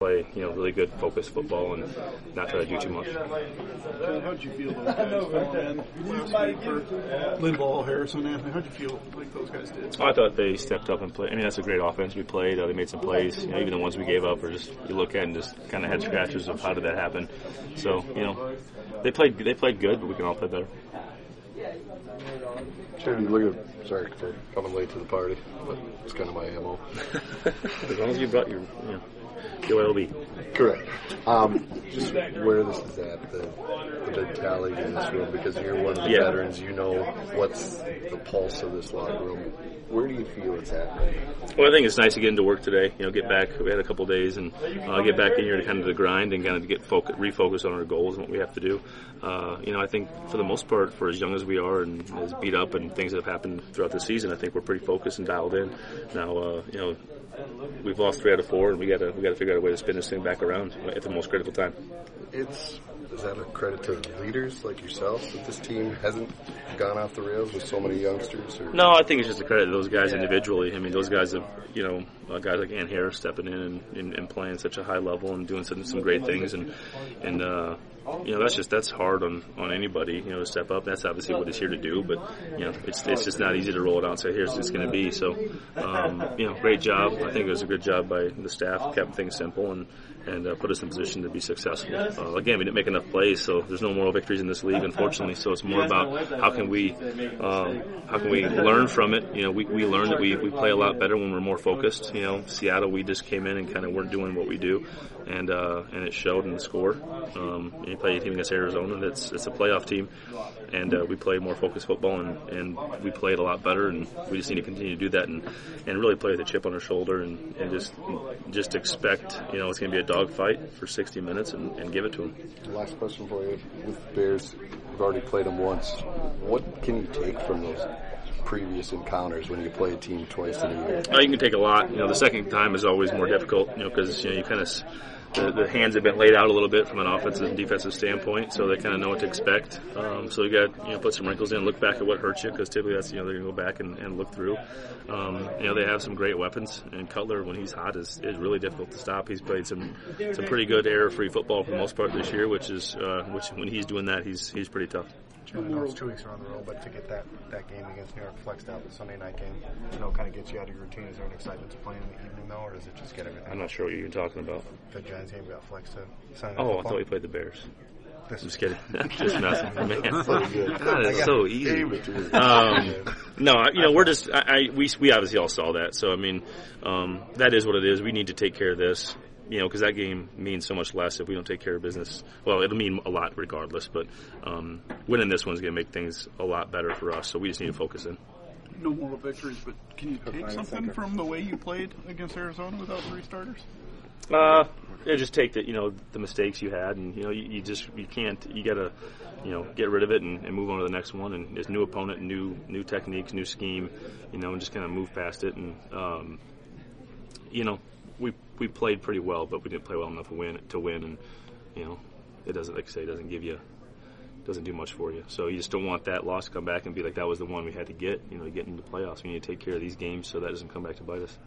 play, really good focused football and not try to do too much. How'd you feel those guys filling in last week for Linval, Harrison, Anthony? How'd you feel like those guys did? I thought they stepped up and played. I mean, that's a great offense we played. They made some plays. Even the ones we gave up are just, you look at and just kind of head scratchers of how did that happen. So, they played good, but we can all play better. Sorry for coming late to the party, but it's kind of my MO. As long as you brought your OLB. Correct. Just where this is at, the big tally in this room, because you're one of the veterans, you know what's the pulse of this locker room. Where do you feel it's at right now? Well, I think it's nice to get into work today. Get back. We had a couple days, and get back in here to kind of the grind and kind of refocus on our goals and what we have to do. I think for the most part, for as young as we are and as beat up and things that have happened throughout the season, I think we're pretty focused and dialed in. Now, we've lost 3 out of 4, and we got to figure out a way to spin this thing back around at the most critical time. Is that a credit to leaders like yourself that this team hasn't gone off the rails with so many youngsters? Or? No, I think it's just a credit to those guys individually. I mean, those guys have, guys like Ant Harris stepping in and playing such a high level and doing some great things, and that's hard on anybody, to step up. That's obviously what he's here to do, but it's just not easy to roll it out and say here's what it's going to be. So, great job. I think it was a good job by the staff, kept things simple and put us in position to be successful. Again, we didn't make enough plays, so there's no moral victories in this league, unfortunately. So it's more about how can we learn from it. We learned that we play a lot better when we're more focused. Seattle, we just came in and kind of weren't doing what we do, and it showed in the score. You play a team against Arizona, it's a playoff team, and we played more focused football, and we played a lot better, and we just need to continue to do that and really play with a chip on our shoulder and just expect it's going to be a dogfight for 60 minutes and give it to them. Last question for you. With the Bears, you've already played them once. What can you take from those previous encounters when you play a team twice in a year? You can take a lot. The second time is always more difficult, because you kind of the hands have been laid out a little bit from an offensive and defensive standpoint, so they kind of know what to expect. So you got put some wrinkles in, look back at what hurt you, because typically that's they're going to go back and look through. They have some great weapons, and Cutler, when he's hot, is really difficult to stop. He's played some pretty good error-free football for the most part this year, which when he's doing that, he's pretty tough. Those 2 weeks are on the road, but to get that game against New York flexed out, the Sunday night game, kind of gets you out of your routine. Is there an excitement to play in the evening, though, or does it just get everything? I'm not sure what you're talking about. The Giants game got flexed to Sunday night football? I thought we played the Bears. I'm just kidding. Just messing. Man, that is so easy. We're just we obviously all saw that. So that is what it is. We need to take care of this. Because that game means so much less if we don't take care of business. Well, it'll mean a lot regardless, but winning this one is going to make things a lot better for us, so we just need to focus in. No moral victories, but can you take something from the way you played against Arizona without 3 starters? Just take the mistakes you had, and you can't. You got to get rid of it and move on to the next one. And there's new opponent, new techniques, new scheme, and just kind of move past it. And we played pretty well, but we didn't play well enough to win. And it doesn't, like I say, doesn't do much for you. So you just don't want that loss to come back and be like that was the one we had to get. Get into the playoffs. We need to take care of these games so that doesn't come back to bite us.